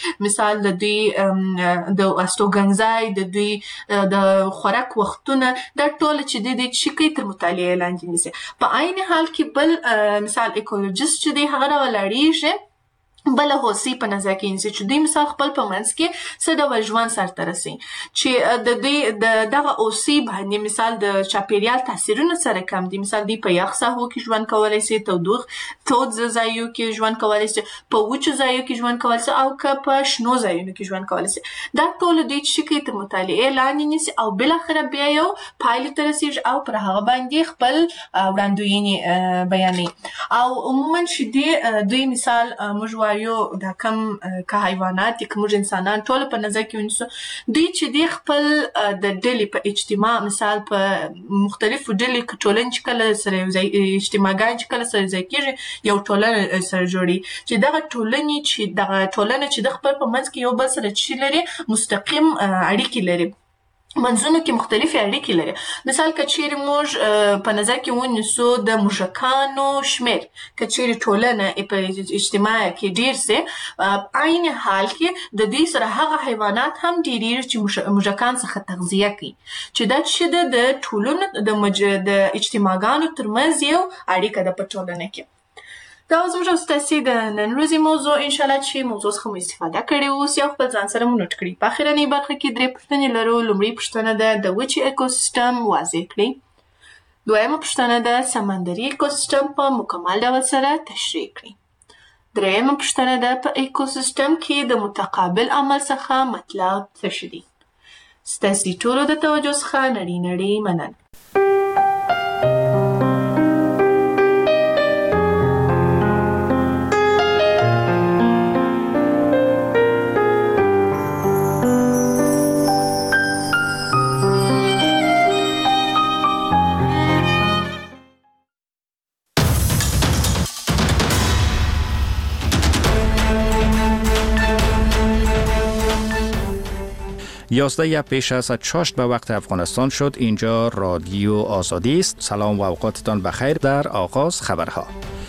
مثال د دوی د استوګنځای، د دوی د خوراک وختونه، دا ټول چې د دې شي کوي تر مطالعې لاندې نیسي. په عین حال کې بل مثال ایکولوژیست چې دی هغه راولاړیږي بل هوسي په نظر کې نیسي چې دوی مثال خپل په منځ کې څه ډول ژوند سرته رسوي، چې د دوی دغه اوسي باندې مثال د چاپیریال تاثیرونه سره کم دي. مثال دوی په یخ ساحو کې ژوند کولی سي، تود ځایو کې ژوند کولی سي، په وچو ځایو کې ژوند کولی سي، او که په شنو ځایونو کې ژوند کولی سي. دا ټول دوی چې کوي تر مطالعې لاندې نیسي او بالاخره بیا یو پایلې ته رسیږي او پر هغه باندې خپل وړاندوینې بیانوي. او عموما چې دوی مثال موږ یو دا کم که حیوانات دي که موږ انسانان ټول په نظر کې ونیسو، دوی چې دی خپل د ډلې په اجتماع مثال په مختلفو ډلې که ټولنې چې کله سره یو ځای اجتماعګان چې کله سره یو ځای کېږي یو ټولنه سره جوړي، چې دغه ټولنه چې د خپل په منځ کې یو بل سره چې لري مستقیم اړیکې لري، منځونو کې مختلفې اړیکې لري. مثال که چیرې موږ په نظر کې ونیسو د موږکانو شمېر که چیرې ټولنه په اجتماع کې ډېر سي، عین حال کې د دوی سره هغه حیوانات هم ډېرېږي چې موږکان څخه تغذیه کوي، چې دا چې د ټولنو د اجتماعګانو ترمنځ یو اړیکه ده په ټولنه کې. دا زموږ او ستاسې د نن ورځې موضوع انشاءالله چې موضوع څخه مو استفاده کړې اوس یا خپل ځان سره مو نوټ کړي. په اخرنۍ برخه کې 3 پوښتنې لرو. لومړۍ پوښتنه ده د وچې اکوسیستم واضح کړئ. دویمه پوښتنه ده سمندري اکوسیستم په مکمل ډول سره تشریح کړئ. دریمه پوښتنه ده په اکوسیستم کې د متقابل عمل څخه مطلب څه شي دي. ستاسې ټولو د توجه څخه نړۍ مننه. یازده پیش از چاشت به وقت افغانستان شد. اینجا رادیو آزادی است. سلام و اوقاتتان بخیر. در آغاز خبرها.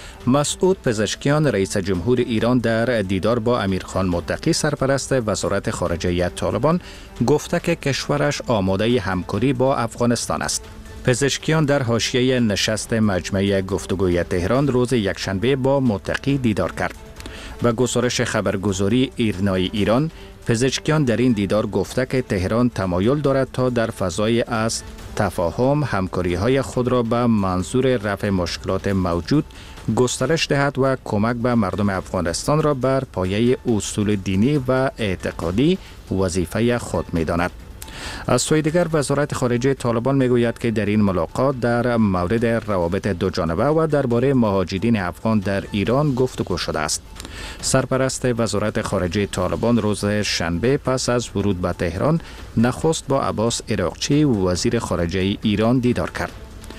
مسعود پزشکیان رئیس جمهور ایران در دیدار با امیرخان متقی سرپرست وزارت خارجه طالبان گفته که کشورش آماده همکاری با افغانستان است. پزشکیان در حاشیه نشست مجمع گفتگوی تهران روز یکشنبه با متقی دیدار کرد. و گزارش خبرگزاری ایرنای ایران، پزشکیان در این دیدار گفته که تهران تمایل دارد تا در فضای از تفاهم همکاری‌های خود را به منظور رفع مشکلات موجود گسترش دهد و کمک به مردم افغانستان را بر پایه اصول دینی و اعتقادی وظیفه خود می‌داند. از سوی دیگر وزارت خارجه طالبان میگوید که در این ملاقات در مورد روابط دو جانبه و درباره مهاجرین افغان در ایران گفتگو شده است. سرپرست وزارت خارجه طالبان روز شنبه پس از ورود به تهران نخست با عباس عراقچی وزیر خارجه ایران دیدار کرد.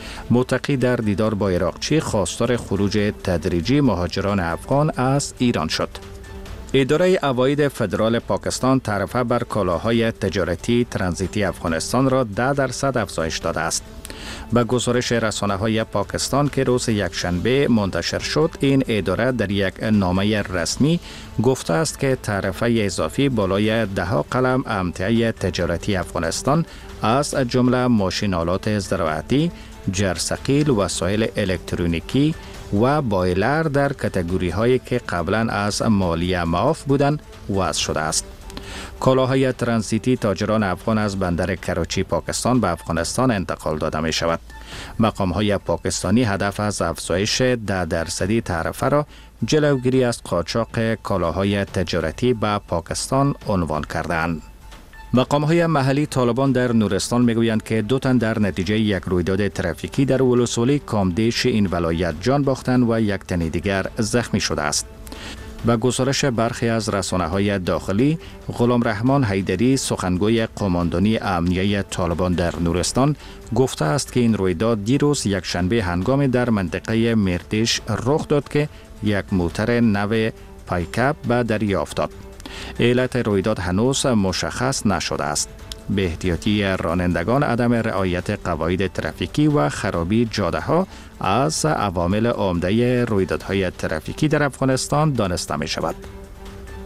متقی در دیدار با عراقچی خواستار خروج تدریجی مهاجران افغان از ایران شد. اداره عواید فدرال پاکستان تعرفه بر کالاهای تجارتی ترانزیتی افغانستان را 10% افزایش داده است. به گزارش رسانه‌های پاکستان که روز یکشنبه منتشر شد، این اداره در یک نامه رسمی گفته است که تعرفه اضافی بالای 10 قلم امتیاز تجارتی افغانستان از جمله ماشین‌آلات زراعتی، جرثقیل، وسایل الکترونیکی و بایلر در کاتگوری هایی که قبلا از مالیه معاف بودند وضع شده است. کالاهای ترانزیتی تاجران افغان از بندر کراچی پاکستان به افغانستان انتقال داده می شود. مقام های پاکستانی هدف از افزایش 10% تعرفه را جلوگیری از قاچاق کالاهای تجارتی به پاکستان عنوان کردند. مقام‌های محلی طالبان در نورستان میگویند که 2 تن در نتیجه یک رویداد ترافیکی در ولسوالی کامدیش این ولایت جان باختند و 1 تن دیگر زخمی شده است. به گزارش برخی از رسانه‌های داخلی، غلام رحمان حیدری سخنگوی قماندانی امنیه طالبان در نورستان گفته است که این رویداد دیروز یکشنبه هنگامی در منطقه مردیش رخ داد که یک موتر نو پایکاپ به دریا افتاد. علت رویداد هنوز مشخص نشده است. به احتیاطی رانندگان عدم رعایت قواعد ترافیکی و خرابی جاده ها از عوامل عمده رویدادهای ترافیکی در افغانستان دانسته می شود.